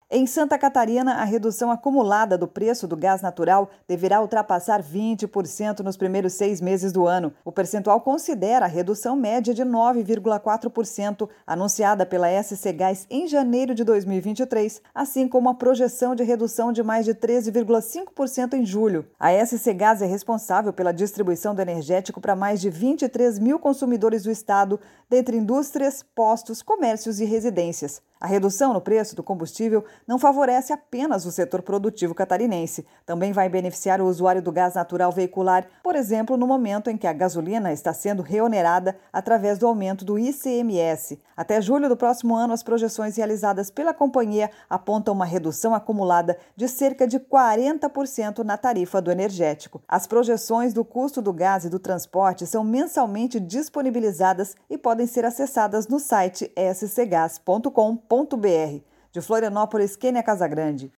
Em Santa Catarina, a redução acumulada do preço do gás natural deverá ultrapassar 20% nos primeiros 6 meses do ano. O percentual considera a redução média de 9,4% anunciada pela SC Gás em janeiro de 2023, assim como a projeção de redução de mais de 13,5% em julho. A SC Gás é responsável pela distribuição do energético para mais de 23 mil consumidores do estado, dentre indústrias, postos, comércios e residências. A redução no preço do combustível não favorece apenas o setor produtivo catarinense. Também vai beneficiar o usuário do gás natural veicular, por exemplo, no momento em que a gasolina está sendo reonerada através do aumento do ICMS. Até julho do próximo ano, as projeções realizadas pela companhia apontam uma redução acumulada de cerca de 40% na tarifa do energético. As projeções do custo do gás e do transporte são mensalmente disponibilizadas e podem ser acessadas no site scgas.com.br. De Florianópolis, Kênia Casagrande.